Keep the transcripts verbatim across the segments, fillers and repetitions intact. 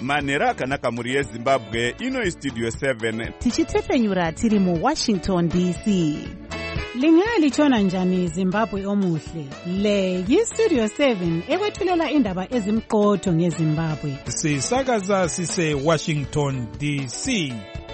manhero akanaka mhuri yezimbabwe. Ino istudio seven tichitepfenyura tiri muwashington D C. Lingalitshona njani Zimbabwe omuhle? Le yistudio seven ekwethulela indaba ezimqotho ngeZimbabwe. Sisakaza sise Washington D C.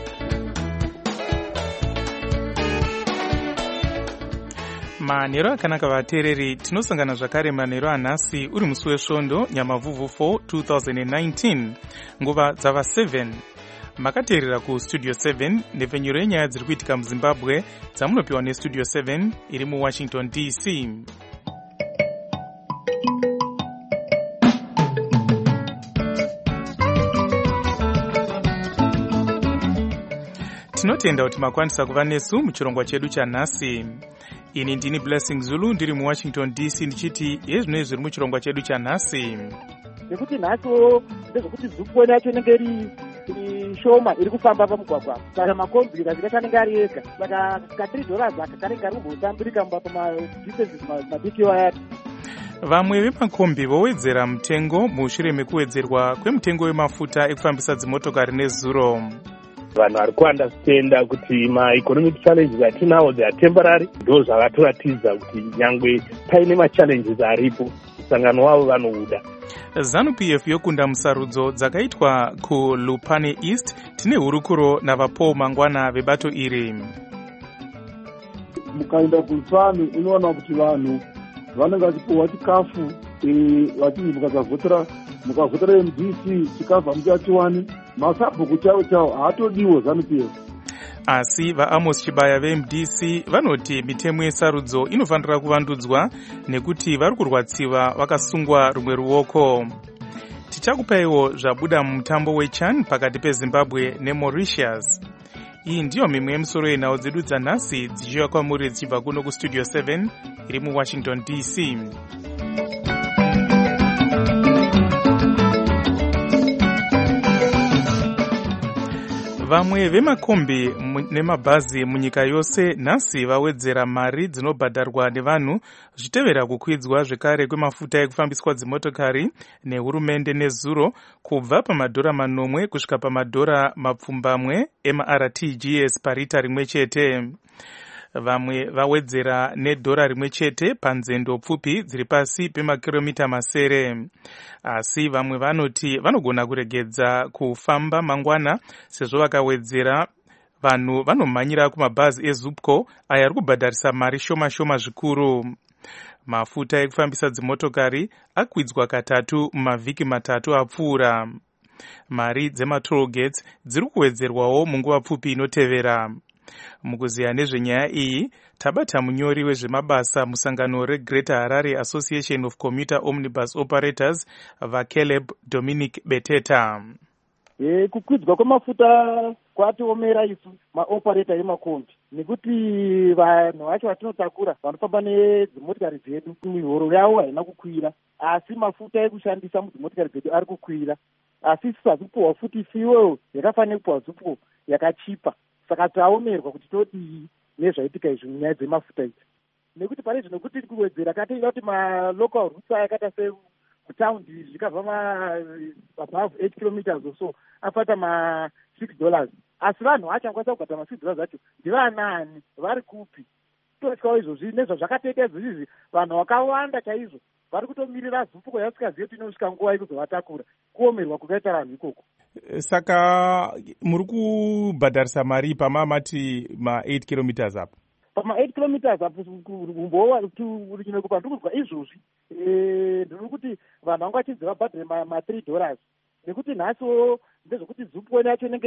Manhero akanaka vateereri, tinosangana zvakare manhero anhasi uri musi wesvondo Nyamavhuvhu four two thousand nineteen, nguva dzava seven. Makateerera kustudio seven nepfenyuro yenyaya dziri kuitika muZimbabwe dzamunopiwa nestudio seven iri muWashington D C. Tinotenda kuti makwanisa kuva nesu muchirongwa chedu chanhasi. Ini ndini Blessing Zulu ndiri muWashington D C ndichiti yezvinoi zviri muchirongwa chedu chanhasi. Nekuti nhasi ndezvekuti zupu yacho inenge iri shoma iri kufamba pamugwagwa, saka makombi kazika anenge ari ega, saka ka three dollars aka kanenge ari kumbotambirika pamadistances madiki wayati. Vamwe vemakombi vowedzera mutengo mushure mekuwedzerwa kwemutengo wemafuta ekufambisa dzimotokari nezuro. Vanhu vari kuandastenda kuti ma-economic challenges atinawo they are temporary. Ndo zvakatoratidza kuti nyangwe paine ma-challenges aripo, musangano wavo vanouda. ZANU-P F yokunda musarudzo dzakaitwa kuLupane East. Tine hurukuro navaPaul Mangwana vebato iri. Mukaenda kuZANU unoona kuti vanhu vanenge vachipuwa chikafu vachinzi mukasavhotera mukavhotera M D C chikafu hamuchatiwani. Masabhuku chavo chavo haatodiwo ZANU-P F. Asi vaAmos Chibaya veM D C vanoti mitemo yesarudzo inofanira kuvandudzwa nekuti vari kurwatsiwa vakasungwa rumwe ruoko. Tichakupaiwo zvabuda mumutambo weCHAN pakati peZimbabwe neMauritius. Iyi ndiyo mimwe yemisoro yenhau dzedu dzanhasi dzichiuya kwamuri dzichibva kuno kustudio seven iri muWashington D C. Vamwe vemakombi nemabhazi munyika yose nhasi vawedzera mari dzinobhadharwa nevanhu zvichitevera kukwidzwa zvekare kwemafuta ekufambiswa dzimotokari nehurumende nezuro kubva pamadhora manomwe kusvika pamadhora mapfumbamwe ema-R T G S parita rimwe chete. Vamwe vawedzera nedhora rimwe chete panzendo pfupi dziri pasi pemakiromita masere. Asi vamwe vanoti vanogona kuregedza kufamba mangwana sezvo vakawedzera vanhu vanomhanyira kumabhazi eZupco aya ari kubhadharisa mari shoma shoma zvikuru. Mafuta ekufambisa dzimotokari akwidzwa katatu mumavhiki matatu apfuura. Mari dzematoll gates dziri kuwedzerwawo munguva pfupi inotevera. Mukuziya nezvenyaya iyi tabata munyori wezvemabasa musangano reGreater Harare Association of Commuter Omnibus Operators vaCaleb Dominic Beteta. E, kukwidzwa kwemafuta kwatiomera isu maoperator emakombi nekuti vanhu vacho vatinotakura vanofamba nedzimotikari dzedu mihoro yavo haina kukwira, asi mafuta ekushandisa mudzimotikari dzedu ari kukwira. Asi isusu hazi kupuhwa futi fuel yakafanira kupuhwa Zupco yakachipa, saka taomerwa kuti todii nezvaitika izvi munyaya dzemafuta idzi. Nekuti pane zvino kuti kuwedzera katoita kuti malocal routes ayakaita sekutaundi zvikabva above eight kilometers or so afata ma six dollars, asi vanhu vacho vakwanisa kugata ma six dollars acho ndivanani, vari kupi? Totyawo izvozvi nezvazvakatoita izvozvi, vanhu vakawanda chaizvo vari kutomirira Zupco yasikazivi kuti inosvika nguva yekuzovatakura. Kuomerwa kukaita vanhu ikoko. Saka muri kubhadharisa mari pamamati ma eight kilometers apo? Pama eight kilometers apo kumbowa kupa ndikuzwa izvozvi ndiri kuti vanhu vanga vachinzi vabhadhare ma three dollars, nekuti nhasiwo ndezvekuti Zupco yacho inenge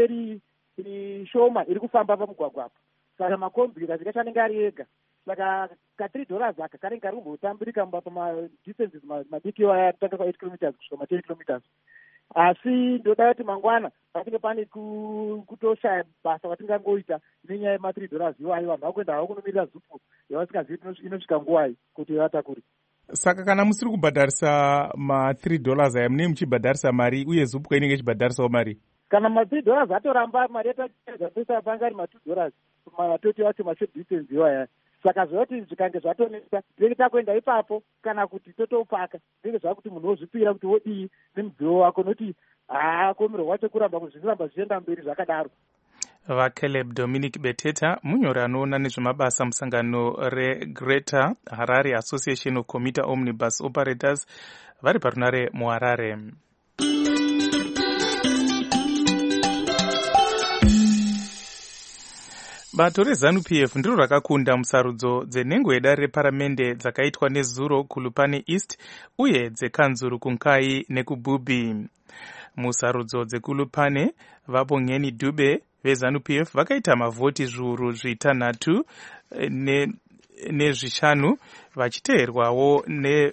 iri shoma iri kufamba pamugwagwa apo, saka makombi kazika chanenge ari ega, saka ka three dollars aka kanenge kari kumbotambirika pamadistances madiki waya kutanga kwa eight kilometers kusvika ma ten kilometers. Asi ndoda kuti mangwana patinge pane kutoshaya basa vatingangoita nenyaya yema three dollars iwayo, vanhu vakuenda havo kunomirira Zupco yavasingazivi inosvika nguwai kuti vatakure. Saka kana musiri kubhadharisa ma three dollars aya munenge muchibhadharisa mari uye Zupco inenge ichibhadharisawo mari? Kana ma three dollars atoramba mari yatachedza pesa panga ari ma two dollars matoti wacho mashort distance iwaya, saka zvoti zvikange zvatonesa tinenge takuenda ipapo kana kuti totopaka tinenge zvava kuti munhu wozvipira kuti wodii nemudziyo wako nokuti haakomerwa wacho kuramba kuzviramba zvichienda mberi zvakadaro. vaCaleb Dominic Beteta, munyori anoona nezvemabasa musangano reGreater Harare Association of Commuter Omnibus Operators, vari parunare muHarare. Bato reZANU-P F ndiro rakakunda musarudzo dzenhengo yedare reparamende dzakaitwa nezuro kuLupane East uye dzekanzuru kuNkai nekuBubi. Musarudzo dzekuLupane, Vabongeni Dube veZANU-P F vakaita mavhoti zviuru zvitanhatu nezvishanu vachiteerwawo ne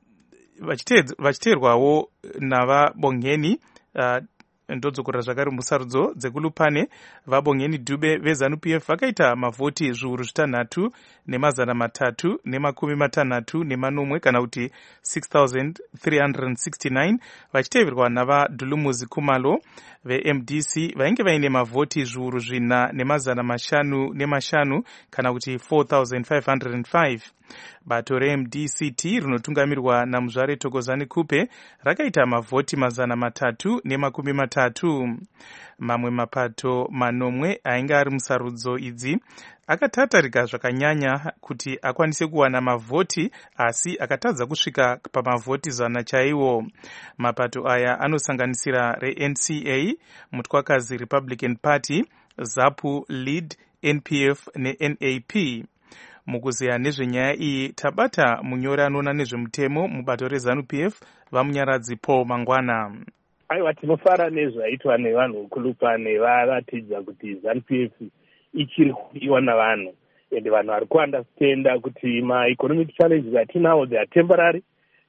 vachiteerwawo navaBongeni uh, ndodzokora zvakare musarudzo dzekulupane. Vabongeni Dube veZANU-P F vakaita mavhoti zviuru zvitanhatu nemazana matatu nemakumi matanhatu nemanomwe kana kuti six thousand three hundred sixty-nine vachiteverwa navaDhulumuzi Kumalo veM D C vainge vaine mavhoti zviuru zvina nemazana mashanu nemashanu kana kuti four thousand five hundred five. Bato reM D C T rinotungamirwa naMuzvare Thokozani Kupe rakaita mavhoti mazana matatu nemakumi matatu. Mamwe mapato manomwe ainge ari musarudzo idzi akatatarika zvakanyanya kuti akwanise kuwana mavhoti asi akatadza kusvika pamavhoti zana chaiwo. Mapato aya anosanganisira reN C A, Mutwakazi Republican Party, ZAPU, Lead, N P F neN A P. Mukuziya nezvenyaya iyi tabata munyori anoona nezvemutemo mubato reZANU-P F vamunyaradzi Paul Mangwana. Aiwa, tinofara nezvaitwa nevanhu kuLupane varatidza kuti ZANU-P F ichiri kudiwa navanhu ende vanhu vari kuandastenda kuti ma-economic challenges atinawo they are temporary.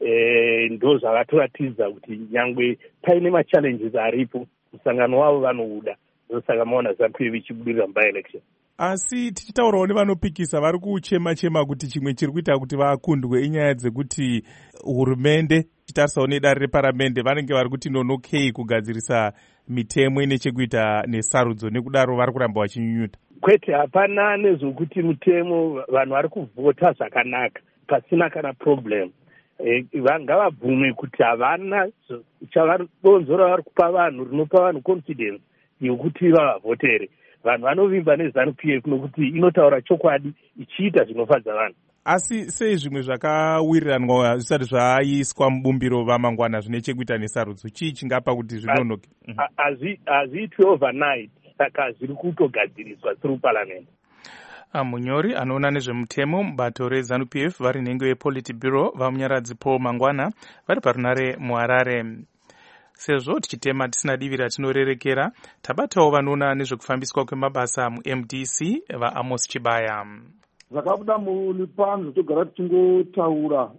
Eh, ndo zvakatoratidza kuti nyangwe paine ma-challenges aripo musangano wavo vanouda. Ndosaka maona ZANU-P F ichibudirira by-election. Asi tichitaurawo nevanopikisa vari kuchema chema kuti chimwe chiri kuita kuti vakundwe inyaya dzekuti hurumende chitarisawo nedare reparamende vanenge vari kuti nonokei kugadzirisa mitemo ine chekuita nesarudzo, nekudaro vari kuramba vachinyunyuta. Kwete, hapana nezvokuti mutemo vanhu vari kuvhota zvakanaka pasina kana problem. E, ngavabvume kuti havana chavanodonzora vari kupa vanhu rinopa vanhu confidence yokuti vavavhotere. Vanhu vanovimba neZANU-P F nokuti inotaura chokwadi ichiita zvinofadza vanhu. Asi sei zvimwe zvakawiriranwa zvisati zvaiswa mubumbiro vamangwana zvine chekuita nesarudzo? Chii chingapa kuti zvinonoke? Haziitwi overnight, saka zviri kutogadziriswa through parliament. Munyori anoona nezvemutemo mubato reZANU-P F vari nhengo yePolitburo vamunyaradzi Paul Mangwana vari parunare muHarare. Sezvo tichitema tisina divi ratinorerekera, tabatawo vanoona nezvekufambiswa kwemabasa muM D C vaAmos Chibaya. Zvakabuda mulipano zvotogara tichingotaura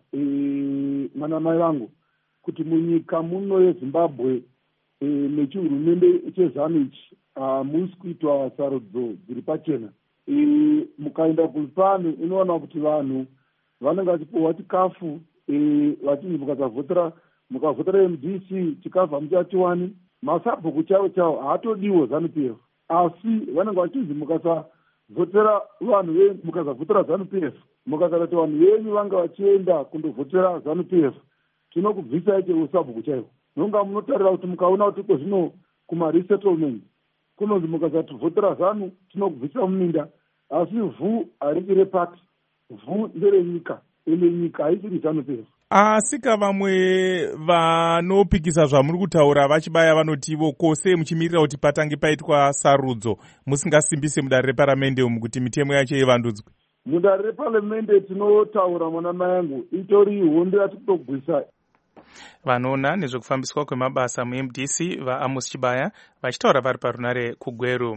mana mai vangu kuti munyika muno yeZimbabwe nechihurumende chezanu ichi hamusi kuitwa sarudzo dziri pachena. Mukaenda kulipano inoona kuti vanhu vanenge vachipiwa chikafu vachinzi mukasavhotera mukavhotera M D C chikafu hamuchatiwani. Masabhuku chavo chavo haatodiwo ZANU-P F, asi vanenge vachinzi mukasavhotera vanhu venyu mukasavhotera ZANU-P F mukasati vanhu venyu vanga vachienda kundovhotera ZANU-P F tinokubvisai chero sabhuku chaivo. Nonga munotarira kuti mukaona kuti iko zvino kuma-resettlement kunonzi mukasativhotera ZANU tinokubvisa muminda, asi vhu hariki repati, vhu nderenyika ende nyika haisiri ZANU-P F. Asika vamwe vanopikisa zvamuri kutaura vachibaya vanotivo kose muchimirira kuti patange paitwa sarudzo musingasimbise mudare reparamende umu kuti mitemo yacho ivandudzwe. Mudare reparamende tinotaura mwana mai angu itori honde yatikutogwisa. Vanoona nezvekufambiswa kwemabasa muM D C vaAmos Chibaya vachitaura vari parunare kuGweru.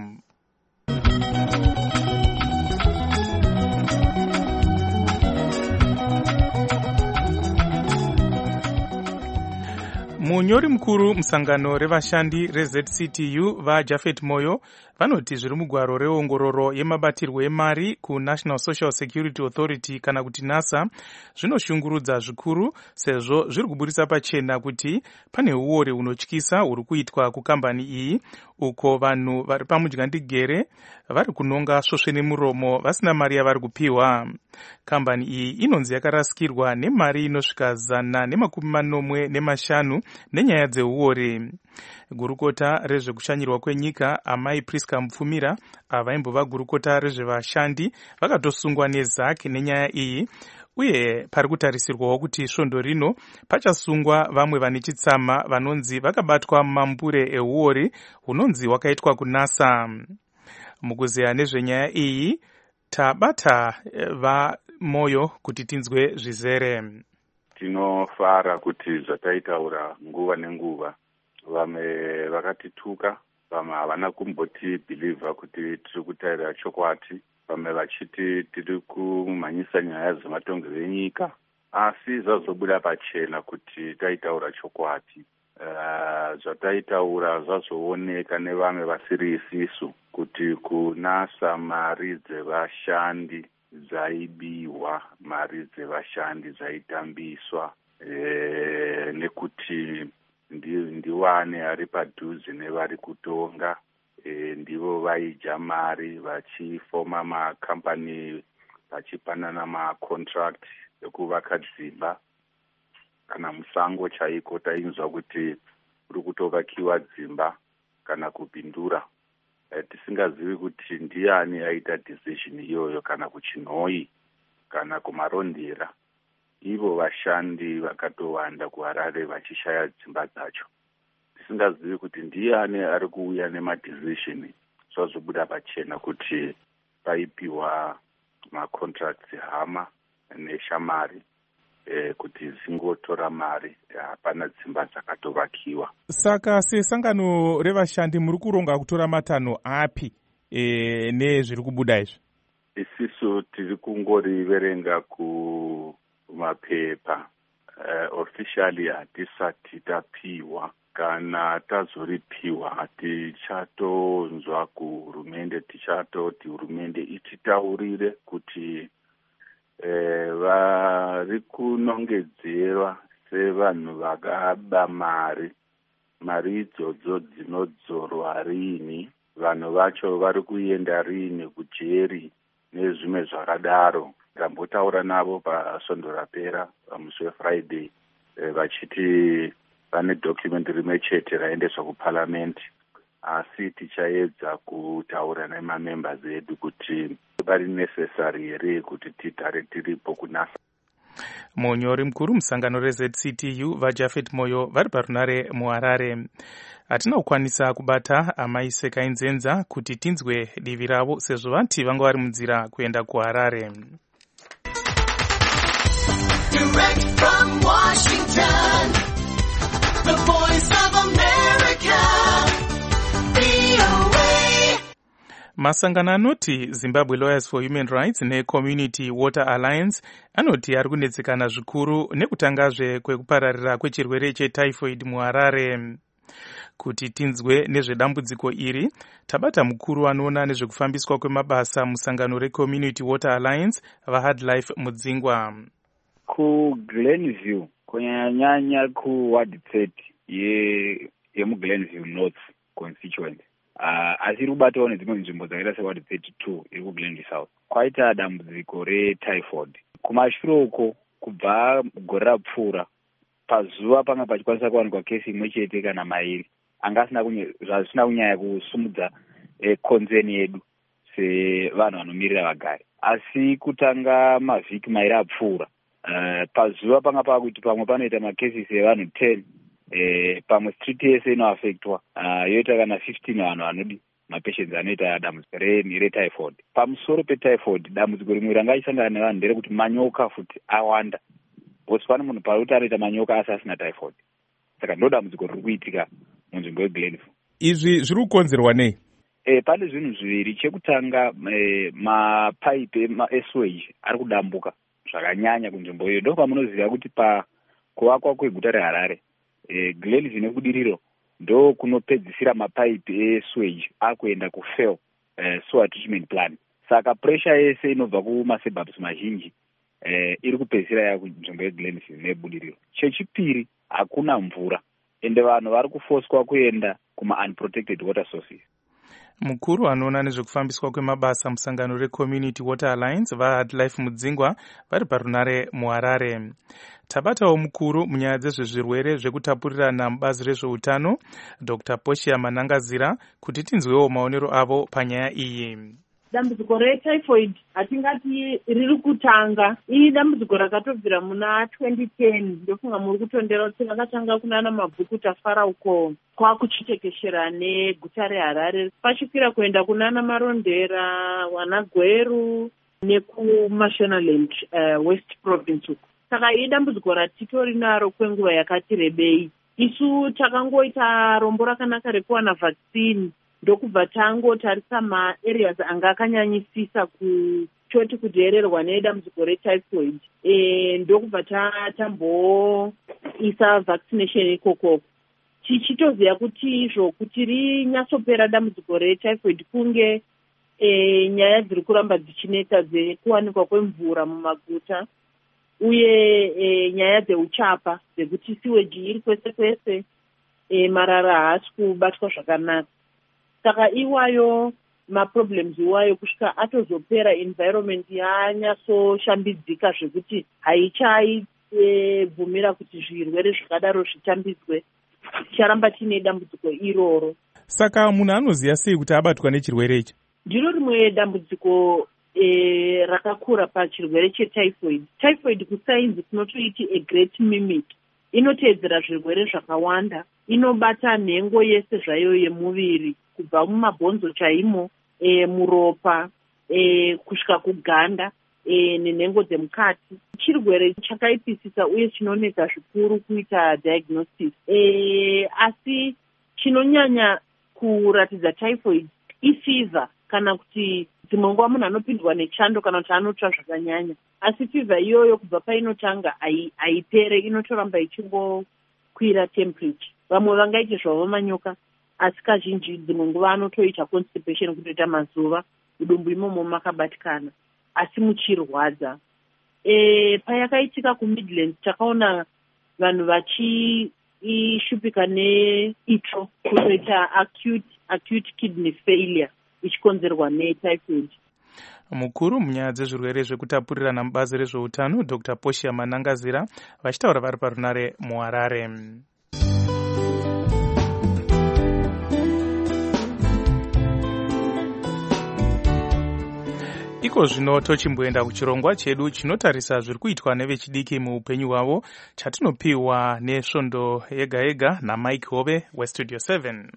Munyori mukuru musangano revashandi reZ C T U vaJafet Moyo vanoti zviri mugwaro reongororo yemabatirwo emari kuNational Social Security Authority kana kuti NASA zvinoshungurudza zvikuru sezvo zviri kuburitsa pachena kuti pane uore hunotyisa huri kuitwa kukambani iyi uko vanhu vari pamudyandigere vari kunonga svosve nemuromo vasina mari yavari kupiwa. Kambani iyi inonzi yakarasikirwa nemari inosvika zana nemakumi manomwe nemashanu nenyaya dzeuore. Gurukota rezvekushanyirwa kwenyika Amai Priska Mupfumira avaimbova gurukota rezvevashandi vakatosungwa neZAC nenyaya iyi, uye pari kutarisirwawo kuti svondo rino pachasungwa vamwe vane chitsama vanonzi vakabatwa mumambure euori hunonzi hwakaitwa kuNASA. Mukuzeya nezvenyaya iyi tabata vaMoyo kuti tinzwe zvizere. Tinofara kuti zvataitaura nguva nenguva vamwe vakatituka, vamwe havana kumboti bhilivha kuti tiri kutaura chokwadi, vamwe vachiti tiri kumhanyisa nyaya dzematongerero enyika, asi zvazobuda pachena kuti taitaura chokwadi. Uh, zvataitaura zvazooneka nevamwe vasiri isisu kuti kuNASA mari dzevashandi dzaibiwa, mari dzevashandi dzaitambiswa, e, nekuti ndiwane ari padhuze nevari kutonga, e, ndivo vaidya mari vachifoma makambani vachipanana macontract ekuvaka dzimba. Kana musango chaiko tainzwa kuti kuri kutovakiwa dzimba kana kupindura. E, tisingazivi kuti ndiani aita decision iyoyo, kana kuchinhoi kana kumarondera. Ivo vashandi vakatowanda kuHarare vachishaya dzimba dzacho. Tisingazivi kuti ndiani ari kuuya nemadecision. Zvazobuda pachena kuti paipiwa macontracts hama neshamari e, kuti zingotora mari, hapana dzimba dzakatovakiwa. Saka sesangano revashandi muri kuronga kutora matanho api e, nezviri kubuda izvi? Isisu tiri kungoriverenga kumapepa. Uh, officially hatisati tapiwa. Kana tazoripiwa tichatonzwa kuhurumende, tichatoti hurumende ititaurire kuti eh, vari kunongedzerwa sevanhu vakaba mari. Mari idzodzo dzinodzorwa rini, vanhu vacho vari kuenda rini kujeri nezvimwe zvakadaro. Tambotaura navo pasvondo rapera pamusi weFriday, e, vachiti vane document rimwe chete raendeswa kuParliament, asi tichaedza kutaura nemamembers edu kuti vari necessary here kuti tigare tiripo kuNASA. Munyori mukuru musangano reZ C T U vaJafet Moyo vari parunare muHarare. Hatina kukwanisa kubata Amai Sekainzenza kuti tinzwe divi ravo sezvo vanti vanga vari munzira kuenda kuHarare. Direct from Washington, the voice of America, V O A. Masangano anoti Zimbabwe Lawyers for Human Rights neCommunity Water Alliance anoti ari kunetsekana zvikuru nekutangazve kwekupararira kwechirwere chetyphoid muHarare. Kuti tinzwe nezvedambudziko iri, tabata mukuru anoona nezvekufambiswa kwemabasa musangano reCommunity Water Alliance vaHardlife Mudzingwa. KuGlenview kunyanyanya kuward thirty yemuGlenview North constituency, uh, asi rubatawo nedzimwe nzvimbo dzakaita seward thirty-two iri kuGlenview South, kwaita dambudziko retyphoid. Kumashure uko kubva gore rapfuura, pazuva panga pachikwanisa kuwanikwa kesi imwe chete kana mairi anga asina zvisina kunyanya kusumudza eh, konzeni yedu sevanhu vanomirira vagari. Asi kutanga mavhiki mairi apfuura, Uh, pazuva panga pakuti pamwe panoita makesisi evanhu ten, eh, pamwe street yese inoafektwa, uh, yoita kana fifteen vanhu vanodi mapatients anoita dambudziko retyphoid. Pamusoro petyphoid, dambudziko rimwe ranga achisangana nevanhu nderekuti manyoka futi awanda. Bosi pane munhu parikuti anoita manyoka asi asina typhoid. Saka ndo dambudziko riri kuitika munzvimbo yeGlenview. Izvi zviri kukonzerwa nei? Eh, pane zvinhu zviviri. Chekutanga, eh, mapaipi esewage ari kudambuka zvakanyanya kunzvimbo iyo. Ndo pamunoziva kuti pa kuvakwa kweguta reHarare, eh, Glenview nekudiriro ndo kunopedzisira mapaipi esewage akuenda kufail uh, sewer treatment plan. Saka pressure yese inobva kumasuburbs mazhinji uh, iri kupedzisira yakunzvimbo yeGlenville nebudiriro. Chechipiri, hakuna mvura ende vanhu vari kufoswa kuenda kuma unprotected water sources. Mukuru anoona nezvekufambiswa kwemabasa musangano reCommunity Water Alliance vaHardlife Mudzingwa vari parunare muHarare. Tabatawo mukuru munyaya dzezvezvirwere zvekutapurirana mubazi rezveutano Doctor Portia Manangazira kuti tinzwewo maonero avo panyaya iyi. Dambudziko retyphoid hatingati riri kutanga. Iri dambudziko rakatobvira muna twenty ten. Ndofunga muri kutondera kuti vakatanga kunana mabhuku tafara uko kwakuchitekeshera neguta reHarare. Pachikwira kuenda kunana Marondera, Wanagweru nekuMashonaland uh, West Province uko. Saka iri dambudziko ratitori naro kwenguva yakati rebei. Isu takangoita rombo rakanaka rekuwana vaccine. Ndokubva tangotarisa maareas anga akanyanyisisa kutoti kudhererwa nedambudziko retyphoid. E, ndokubva tamboisa vaccination ikoko. Tichitoziva kuti izvo kuti rinyatsopera dambudziko retyphoid kunge e, nyaya dziri kuramba dzichinetsa dzekuwanikwa kwemvura mumaguta uye e, nyaya dzeuchapa dzekuti sewage iri kwese kwese, e, marara haasi kubatwa zvakanaka. Saka iwayo maproblems iwayo kusvika atozopera environment yanyatsoshambidzika zvekuti haichaibvumira e, kuti zvirwere zvakadaro zvitambidzwe, ticharamba tiine dambudziko iroro. Saka munhu anoziva sei kuti abatwa nechirwere ichi? Ndiro rimwe dambudziko e, rakakura pachirwere chetyphoid. Typhoid kusainzi kunotoiti a great mimic. Inoteedzera zvirwere zvakawanda, inobata nhengo yese zvayo yemuviri kubva mumabhonzo chaimo, e, muropa, e, kusvika kuganda, e, nenhengo dzemukati. Chirwere chakaipisisa uye chinonetsa zvikuru kuita diagnosis. E, asi chinonyanya kuratidza typhoid ifever, kana kuti dzimwe nguva munhu anopindwa nechando kana kuti anotsva zvakanyanya. Asi fever iyoyo kubva painotanga haipere, inotoramba ichingokwira temperature. Vamwe vangaiti zvavo manyoka, asi kazhinji dzimwe nguva anotoita constipation, kutoita mazuva udumbu imomo makabatikana asi muchirwadza. E, payakaitika kuMidlands takaona vanhu vachishupika neitsvo kutoita acute, acute kidney failure ichikonzerwa netyphoid. Mukuru munyaya dzezvirwere zvekutapurirana mubazi rezveutano Doctor Portia Manangazira vachitaura vari parunare muHarare. Iko zvino tochimboenda kuchirongwa chedu chinotarisa zviri kuitwa nevechidiki muupenyu hwavo, chatinopiwa nesvondo yega yega naMike Hove weStudio seven.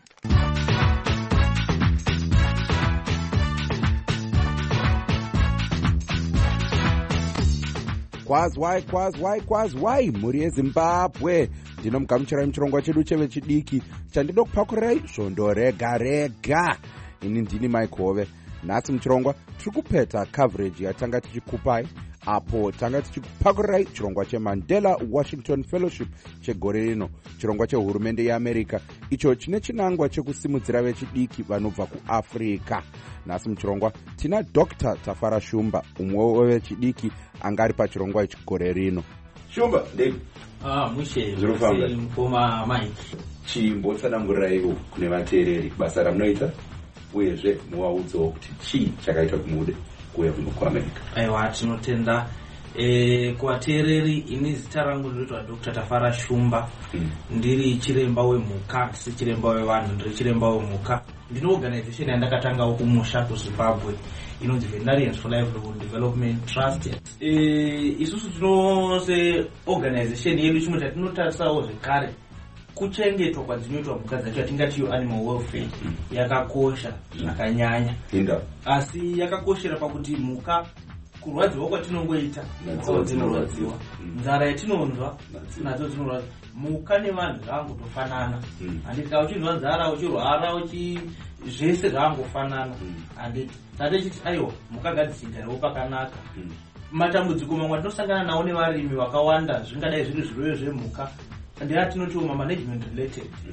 Kwazwai kwazwai kwazwai muri yeZimbabwe, ndinomugamuchirai muchirongwa chedu chevechidiki chandinokupakurirai svondo rega rega. Ini ndini Mike Hove. Nhasi muchirongwa tiri kupeta coverage yatanga tichikupai apo tanga tichikupakurirai chirongwa cheMandela Washington Fellowship chegore rino, chirongwa chehurumende yeAmerica icho chine chinangwa chekusimudzira vechidiki vanobva kuAfrica. Nhasi muchirongwa tina Doctor Tafara Shumba, umwe wevechidiki anga ari pachirongwa ichi gore rino. Shumba, ndei. Ah, mushe. Zvirofamba. Mukoma Mike. Chimbotsanangurirawo kune vateereri basa ramunoita uyezve muvaudzewo kuti chii chakaita kumude kuuya kuno kuAmerica. Aiwa, tinotenda e, kuvateereri. Ini zita rangu ndinoitwa Doctor Tafara Shumba. mm. Ndiri chiremba wemhuka, si chiremba wevanhu, ndiri chiremba wemhuka. Ndine organization yandakatangawo kumusha kuZimbabwe inonzi Veterinarians for Livelihood Development Trust. E, isusu tinose organization yedu chimwe chatinotarisa zvekare kuchengetwa kwadzinoitwa mhuka dzacho, yatingati animal welfare yakakosha zvakanyanya. Asi yakakoshera pakuti mhuka kurwadziwa kwatinongoita nadzo dzinorwadziwa, nzara yatinonzwa nadzo dzinorwadziwa. Mhuka nevanhu zvavangotofanana. Handiti kana uchinzwa nzara, uchirwara, uchi zvese zvavangofanana. Handiti tate chiti aiwa mhuka ngadzichigarewo pakanaka. Matambudziko mamwe atinosangana nawo nevarimi vakawanda zvingadai zviri zvirwere zvemhuka, ndea tinotiwo management related.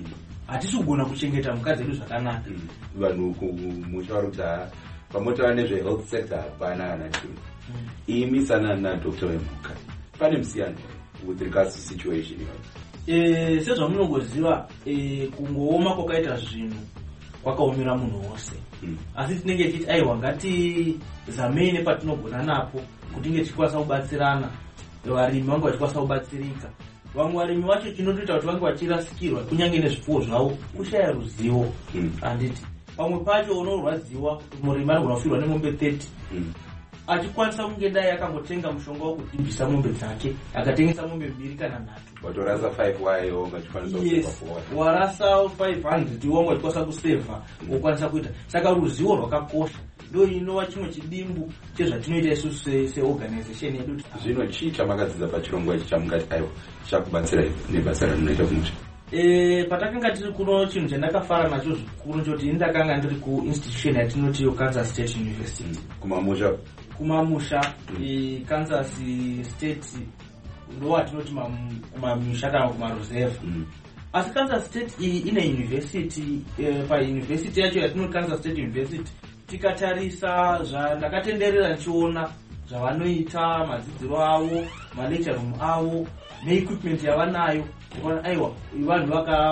hatisi kugona kuchengeta mhuka dzedu zvakanaka. Vanhu muchauri kuti pamotaura nezvehealth sector hapana kana chinhu. Imi sana nadokta wemhuka pane musiyano with regards to situation iyoyo? Sezvamunongoziva kungooma kwakaita zvinhu kwakaomera munhu wose, asi tinenge tichiti aiwa ngatizamei nepatinogona napo kuti tinge tichikwanisa kubatsirana, varimi vange vachikwanisa kubatsirika. Vamwe varimi vacho chinotoita kuti vange vachirasikirwa kunyange nezvipfuwo zvavo kushaya ruzivo. Handiti pamwe pacho unorwadziwa murimi anogona kufirwa nemombe thirty achikwanisa kunge dai akangotenga mushonga wokudhibhisa mombe dzake akatengesa mombe mbiri kana nhatu, watorasa five wayo ungachikwanisa yes, warasa five hundred wonge wachikwanisa kusevha wokwanisa kuita. Saka ruzivo rwakakosha, ndo inova chimwe chidimbu chezvatinoita isusu seorganization yedu. Zvino chii chamakadzidza pachirongwa ichi chamungati aiwa chakubatsira nebasa ramunoita kumusha? Eh, patakanga tiri kuno chinhu chandakafara nacho zvikuru ndoti ndakanga ndiri kuinstitution yatinoti Kansas State University kumamusha kumamusha mm. Kansas State ndo watinoti kumamusha kana kumareserve mm. Asi Kansas State iyi ine university eh, pa university yacho yatinoti Kansas State University tikatarisa zvandakatenderera ndichiona zvavanoita, madzidziro avo, malecture room avo neequipment yavanayo, aiwa vanhu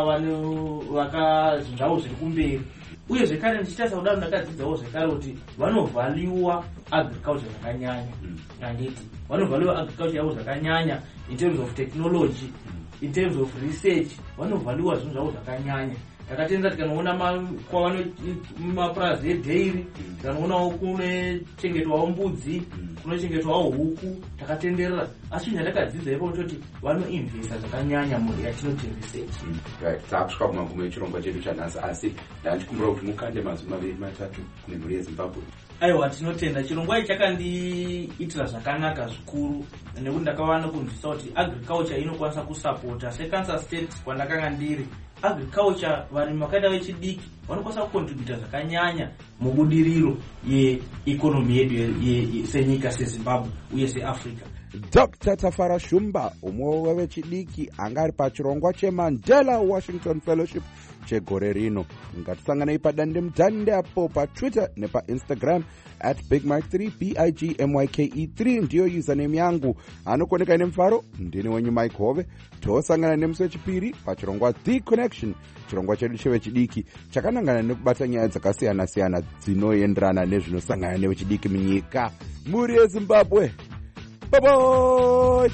vakazvinzvavo zviri kumberi. Uye zvekare ndichitarisa kudaro ndakadzidzawo zvekare kuti vanovhaliwa agriculture zvakanyanya. Handiti vanovhaliwa agriculture yavo zvakanyanya in terms of technology, in terms of research, vanovhaliwa zvinhu zvavo zvakanyanya. Takatenda tikanoona mapurazi edairy, tikanoona kune chengetwawo mbudzi, kunochengetwawo huku, takatenderera. Asi ndakadzidza ipo kuti vanoinvesta zvakanyanya muri yatinoti research. Right, takusvika kumagumo echirongwa chedu chanhasi, asi ndachikumbira kuti mukande mazwi maviri matatu kune mhuri yeZimbabwe. Aiwa, tinotenda chirongwa ichi chakandiitira zvakanaka zvikuru nekuti ndakawana kunzwisa kuti agriculture inokwanisa kusapota seKansas State kwandakanga ndiri. Agriculture varimi vakaita vechidiki vanokwanisa kukontributa zvakanyanya mubudiriro yeikonomi yedu senyika seZimbabwe uye seAfrica. Doctor Tafara Shumba, umwe wevechidiki anga ari pachirongwa cheMandela Washington Fellowship chegore rino. Ngatisanganei padandemutande apo paTwitter nepaInstagram at Big Mike three, B I G M Y K E three ndiyo username yangu. Anokoneka nemufaro ndini wenyu Mike Hove. Tosangana nemusi wechipiri pachirongwa The Connection, chirongwa chedu chevechidiki chakanangana nekubata nyaya dzakasiyana siyana dzinoenderana nezvinosangana nevechidiki munyika. Muri yeZimbabwe. Bye bye.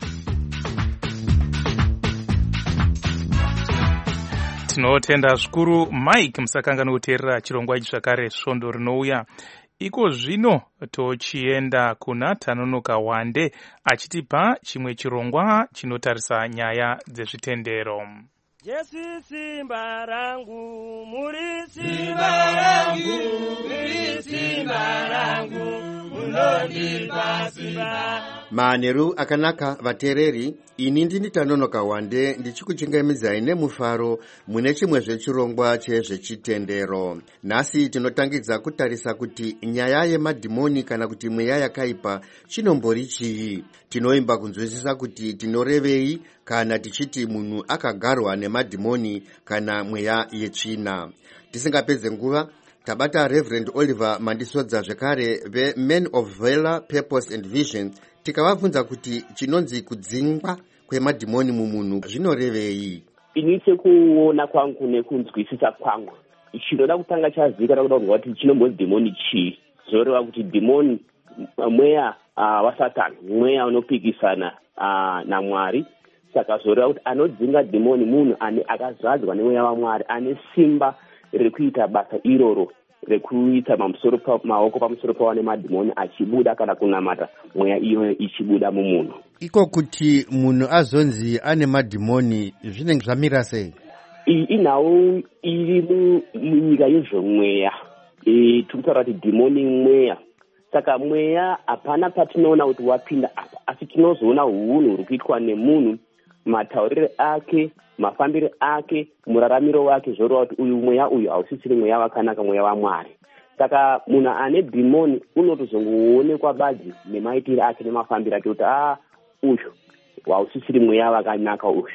Tinotenda zvikuru Mike musakangana kuteerera chirongwa ichi zvakare svondo rinouya. Iko zvino tochienda kuna Tanonoka Wande achitipa chimwe chirongwa chinotarisa nyaya dzezvitendero. Jesu simba rangu, muri simba rangu, muri simba rangu, munondipa simba. Manheru akanaka vateereri, ini ndini Tanonoka Wande ndichikuchingamidzai nemufaro mune chimwe zvechirongwa chezvechitendero. Nhasi tinotangidza kutarisa kuti nyaya yemadhimoni kana kuti mweya yakaipa chinombori chii. Tinoimba kunzwisisa kuti tinorevei kana tichiti munhu akagarwa nemadhimoni kana mweya yetsvina. Tisingapedze nguva, tabata Reverend Oliver Mandisodza zvekare veMen of Valor, Purpose and Vision, tikavabvunza kuti chinonzi kudzingwa kwemadhimoni mumunhu zvinorevei. Ini sekuona kwangu nekunzwisisa kwangu, chinoda kutanga chazivikanwa kuda kuti chinombonzi dhimoni chii. Zvoreva kuti dhimoni mweya uh, waSatani, mweya unopikisana uh, naMwari. Saka zvoreva kuti anodzinga dhimoni munhu ane akazadzwa nemweya waMwari, ane simba rekuita basa iroro rekuita mamusoro pa maoko pamusoro pawo nemadhimoni achibuda kana kunamata mweya iyo ichibuda mumunhu. Iko kuti munhu azonzi ane madhimoni zvinenge zvamira sei? Iyi inawo iri munyika yezvomweya. E, tikutaura kuti dhimoni mweya. Saka mweya hapana patinoona kuti wapinda apa, asi tinozoona hunhu huri kuitwa nemunhu, mataurire ake, mafambiro ake, muraramiro wake, zvoreva kuti uyu mweya uyu hausisiri mweya wakanaka, mweya waMwari. Saka munhu ane dhimoni unotozongoonekwa badzi nemaitiro ake nemafambiro ake kuti ah uyu hausisiri mweya wakanaka uyu.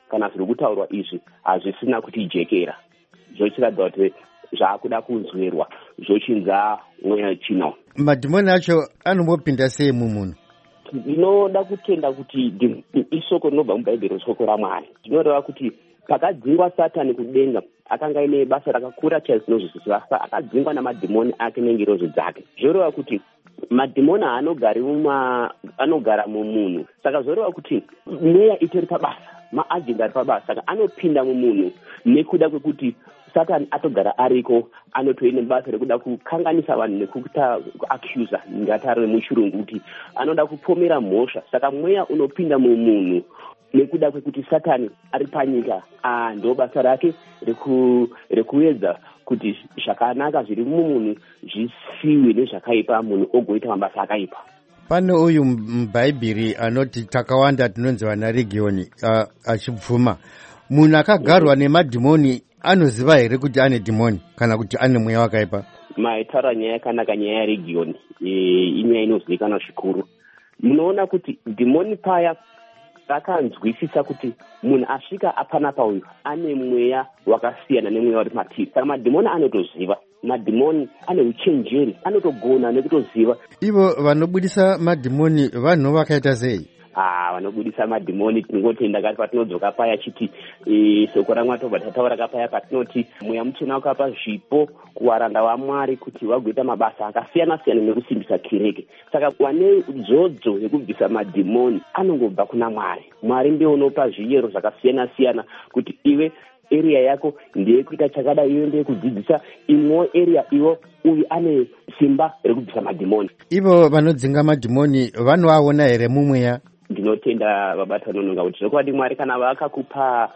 kana zviri kutaurwa izvi hazvisina kutijekera, zvochiratidza kuti zvaakuda kunzwerwa, zvochinza mweya chino. Madhimoni acho anombopinda sei mumunhu? Ndinoda kutenda kuti isoko rinobva mubhaibheri, soko raMwari. Ndinoreva kuti pakadzingwa Satani kudenga akanga ine basa rakakura chaizvinozvisisa, akadzingwa namadhimoni ake nengirozi dzake. Zvoreva kuti madhimoni haanogari muma anogara mumunhu, saka zvoreva kuti mweya itori pabasa, maajenda ari pabasa, saka anopinda mumunhu nekuda kwekuti Satani atogara ariko, anotoine basa rekuda kukanganisa vanhu nekuta accuser, ngatare muchirungu kuti anoda kupomera mhosva. Saka mweya unopinda mumunhu nekuda kwekuti Satani ari panyika, ah ndo basa rake reku rekuedza kuti zvakanaka zviri mumunhu zvisiwe nezvakaipa, munhu ogoita mabasa akaipa. Pane uyu mubhaibheri anoti takawanda tinonzi vana regioni uh, achibvuma munhu akagarwa nemadhimoni anoziva here kuti ane dhimoni kana kuti ane mweya wakaipa? Maitaura nyaya yakanaka, nyaya yaregioni inyaya inozivikanwa zvikuru. Munoona kuti dhimoni paya rakanzwisisa kuti munhu asvika apanapa uyu ane mweya wakasiyana nemweya uri matiri. Saka madhimoni anotoziva, madhimoni ane uchenjeri, anotogona nekutoziva. Ivo vanobudisa madhimoni vanhu vakaita sei? Ah, vanobudisa madhimoni tinongotenda kati patinodzoka paya chiti e, soko raMwari tobva tataura kapaya patinoti mweya muchena wakapa zvipo kuvaranda vaMwari kuti vagoita mabasa akasiyana siyana nekusimbisa kereke. Saka wane dzodzo yekubvisa madhimoni anongobva kuna Mwari. Mwari ndiye unopa zviyero zvakasiyana siyana kuti iwe area yako ndiye kuita chakada, iwe ndiye kudzidzisa imwe area, iwo uyu ane simba rekubvisa madhimoni. Ivo vanodzinga madhimoni vanoaona here mumweya? Ndinotenda vabata nononga kuti zvokwadi Mwari kana vakakupa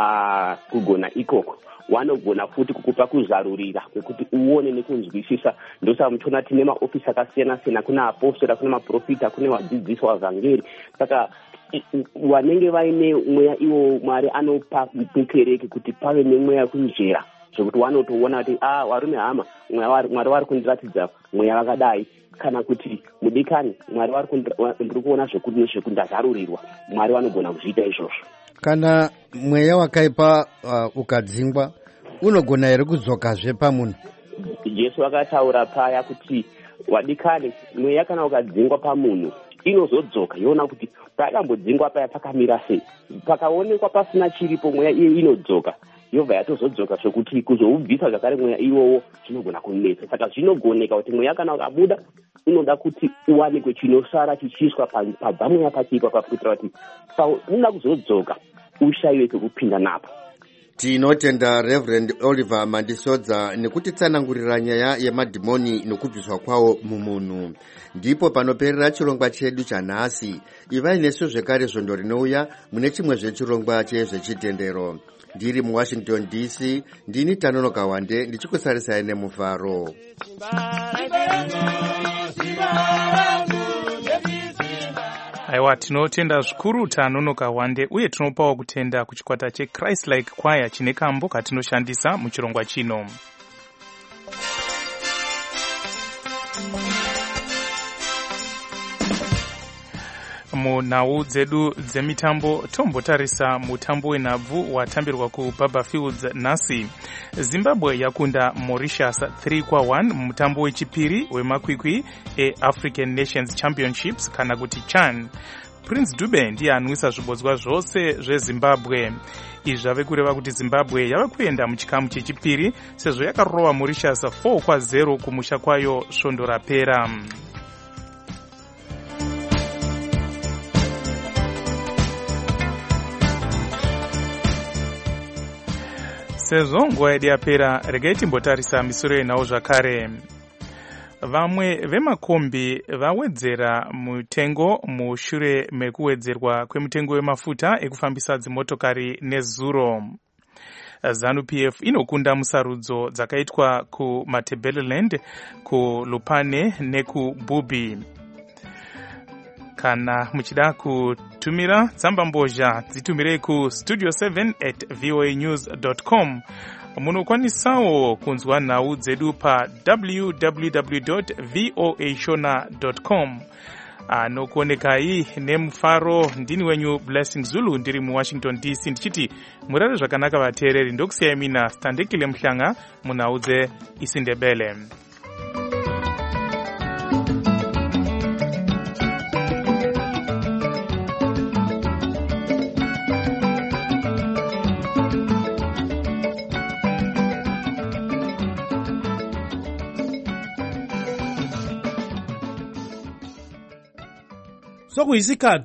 uh, kugona ikoko, wanogona futi kukupa kuzarurira kwekuti uone nekunzwisisa. Ndosaka muchiona tine maofisi akasiyana siyana, kuna apostora, kuna maprofita, kuna vadzidzisi vavhangeri. Saka vanenge vaine mweya iwo Mwari anopa mukereke kuti pave nemweya kunjera, zvokuti wanotoona kuti ah varume hama Mwari vari kundiratidza mweya wakadai, kana kuti mudikani Mwari vari ndiri kuona zvekuti nezvekundazarurirwa, Mwari vanogona kuzviita izvozvo. Kana mweya wakaipa uh, ukadzingwa unogona here kudzokazve pamunhu? Jesu akataura paya kuti wadikani mweya kana ukadzingwa pamunhu inozodzoka yoona kuti pakambodzingwa paya pakamira sei, pakaonekwa pasina chiripo mweya iye inodzoka yobva yatozodzoka, zvekuti kuzoubvisa zvakare mweya iwowo zvinogona kunetsa. Saka zvinogoneka kuti mweya kana ukabuda unoda kuti uwanikwe chinosara chichiiswa pabva mweya pachipa pakuitira kuti unoda kuzodzoka ushayiwe pekupinda napo. Tinotenda Reverend Oliver Mandisodza nekutitsanangurira nyaya yemadhimoni nokubviswa kwawo mumunhu. Ndipo panoperera chirongwa chedu chanhasi. Ivai nesu zvekare zvondo rinouya mune chimwe zvechirongwa chezvechitendero. Ndiri muWashington D C, ndini Tanonoka Wande ndichikusarisai nemufaro. Aiwa, tinotenda zvikuru Tanonoka Wande, uye tinopawo kutenda kuchikwata cheChrist Like Choir chine kambo katinoshandisa muchirongwa chino. Munhau dzedu dzemitambo tombotarisa mutambo wenhabvu watambirwa kuBaba Fields nhasi. Zimbabwe yakunda Mauritius three kwa one mumutambo wechipiri wemakwikwi eAfrican Nations Championships kana kuti CHAN. Prince Dube ndiye anwisa zvibodzwa zvose zveZimbabwe. Izvi zvave kureva kuti Zimbabwe yava kuenda muchikamu chechipiri sezvo yakarova Mauritius four kwa zero kumusha kwayo svondo rapera. Sezvo nguva yedu yapera, regai timbotarisa misoro yenhau zvakare. Vamwe vemakombi vawedzera mutengo mushure mekuwedzerwa kwemutengo wemafuta ekufambisa dzimotokari nezuro. ZANU-P F inokunda musarudzo dzakaitwa kuMatabeleland, kuLupane nekuBubi. Kana muchida kutumira tsamba mbozha dzitumirei ku studio seven at voa news dot com. Munokwanisawo kunzwa nhau dzedu pa w w w dot voa shona dot com. anokuonekai nemufaro. Ndini wenyu Blessing Zulu ndiri muwashington D C ndichiti murare zvakanaka vateereri. Ndokusiyai mina Standekile Mhlanga munhau dzeIsindebele. sokuyisikhathi